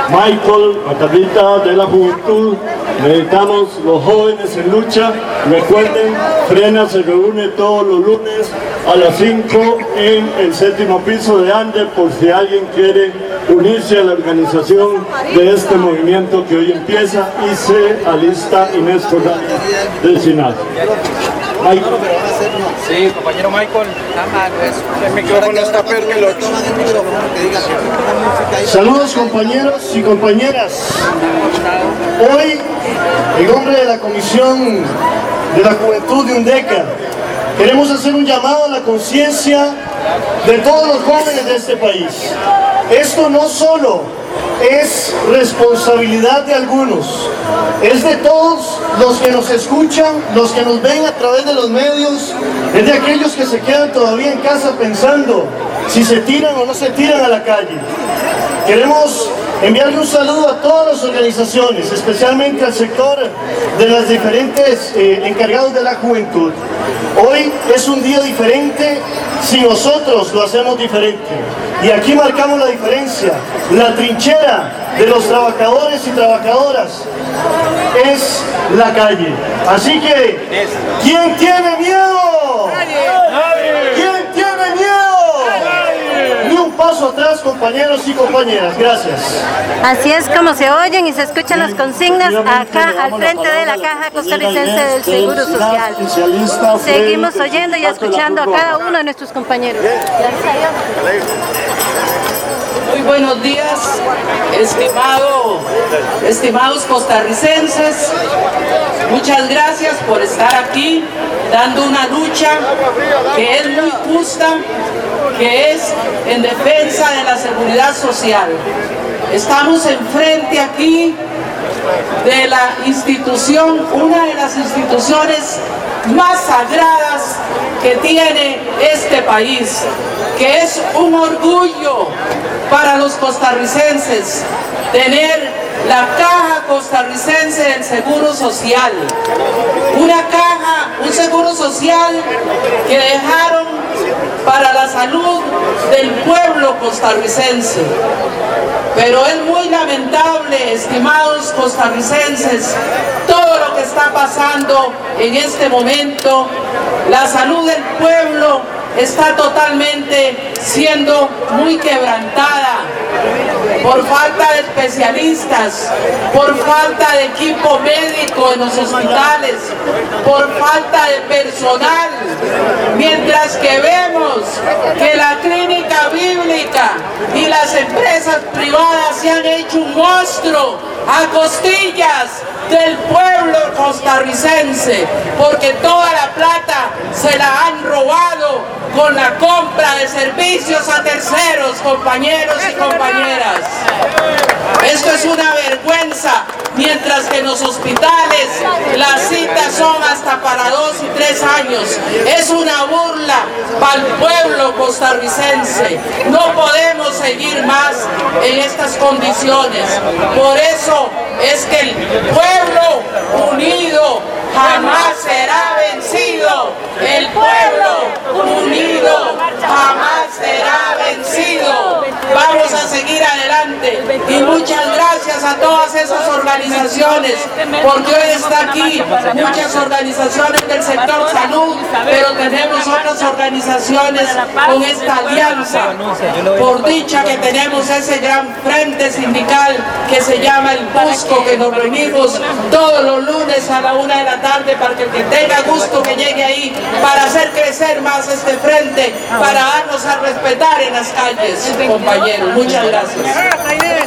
Michael, la Carlita de la Juventud. Necesitamos los jóvenes en lucha. Recuerden, Frena se reúne todos los lunes a las 5 en el 7º piso de Ande, por si alguien quiere unirse a la organización de este movimiento que hoy empieza, y se alista Inés Corral del SINAS. Sí, compañero Michael. El micrófono está perdido. Saludos, compañeros y compañeras. Hoy, en nombre de la Comisión de la Juventud de UNDECA, queremos hacer un llamado a la conciencia de todos los jóvenes de este país. Esto no solo es responsabilidad de algunos, es de todos los que nos escuchan, los que nos ven a través de los medios, es de aquellos que se quedan todavía en casa pensando si se tiran o no se tiran a la calle. Queremos enviarle un saludo a todas las organizaciones, especialmente al sector de las diferentes encargados de la juventud. Hoy es un día diferente si nosotros lo hacemos diferente. Y aquí marcamos la diferencia. La trinchera de los trabajadores y trabajadoras es la calle. Así que, ¿quién tiene miedo? ¡Nadie! ¿Quién tiene miedo? ¡Nadie! Ni un paso atrás, compañeros y compañeras. Gracias. Así es como se oyen y se escuchan las consignas acá al frente de la Caja Costarricense del Seguro Social. Seguimos oyendo y escuchando a cada uno de nuestros compañeros. Muy buenos días, estimados costarricenses. Muchas gracias por estar aquí dando una lucha que es muy justa, que es en defensa de la seguridad social. Estamos enfrente aquí de la institución, una de las instituciones más sagradas que tiene este país, que es un orgullo para los costarricenses tener la Caja Costarricense del Seguro Social. Una caja, un seguro social que dejaron para la salud del pueblo costarricense. Pero es muy lamentable, estimados costarricenses, todo lo que está pasando en este momento. La salud del pueblo está totalmente siendo muy quebrantada por falta de especialistas, por falta de equipo médico en los hospitales, por falta de personal, mientras que vemos que la clínica bíblica y las empresas privadas se han hecho un monstruo a costillas del pueblo costarricense, porque toda la plata se la han robado con la compra de servicios a terceros, compañeros y compañeras. Esto es una vergüenza, mientras que en los hospitales las citas son hasta para 2 y 3 años. Es una burla para el pueblo costarricense. No podemos seguir más en estas condiciones. Por eso es que el pueblo unido jamás será vencido. El pueblo unido jamás será vencido. Vamos a seguir adelante y muchas gracias a todas esas organizaciones, porque hoy está aquí muchas organizaciones del sector salud, pero tenemos otras organizaciones con esta alianza. Por dicha que tenemos ese gran frente sindical que se llama el PUSCO, que nos reunimos todos los lunes a la 1 de la tarde para que el que tenga gusto que llegue ahí, para hacer crecer más este frente, para darnos a respetar en las calles, compañeros. Muchas gracias.